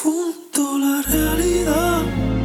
Confundo la realidad.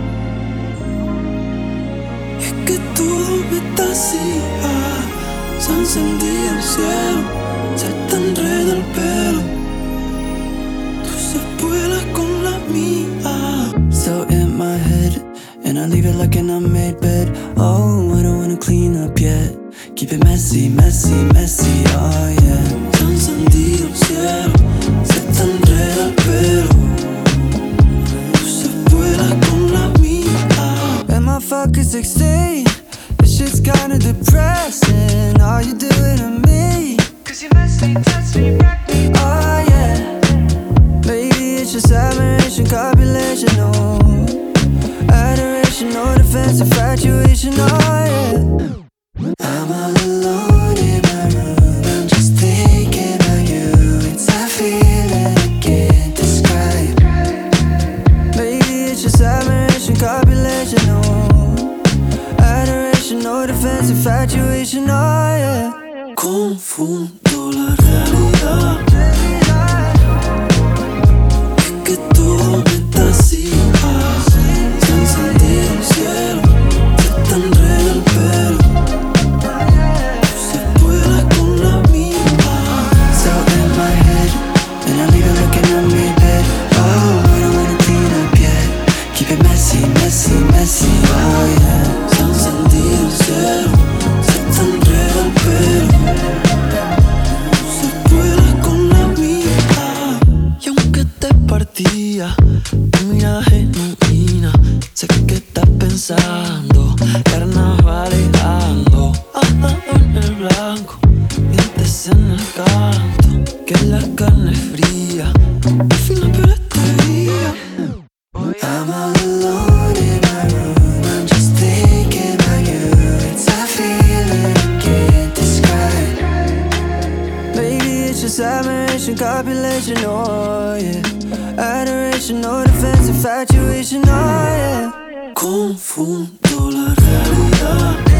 Es que todo me tasía. Se encendía el cielo, se te enreda el pelo. Tú se vuelas con la mía. So in my head, and I leave it like an unmade bed. Oh, I don't wanna clean up yet. Keep it messy, messy, messy, oh yeah. Se encendido el cielo, se te enreda el pelo. Tú se vuelas con la mía. And my fucking 16, this shit's kinda depressing. All you doing to me, 'cause you messy, touch me, wreck me, oh yeah. Maybe it's just admiration, copulation, no adoration, no defense, infatuation, oh yeah. I'm all alone in my room, I'm just thinking about you. It's a feeling I can't describe. Maybe it's just admiration, copulation, no adoration, no defense, infatuation, oh yeah. Confundo la realidad. Es que todo me tasía. Se encendía el cielo, se te enreda el pelo. Tú se vuelas con la mía. So in my head, and I leave it looking at me bed. Oh, I don't wanna clean up yet. Keep it messy, messy, messy, oh yeah. Se encendía el cielo, se te enreda el pelo. Tú se vuelas con la mía. Y aunque te partía, tu mirada genuina, sé que estás pensando, carnavalejando, en el blanco, dientes en el canto, que la carne es fría, al final pero este día. I'm all alone in my room, I'm just thinking about you. It's a feeling I can't describe. Maybe it's just admiration, copulation, oh yeah. Adoration, no defense, infatuation, oh yeah. Confundo la realidad.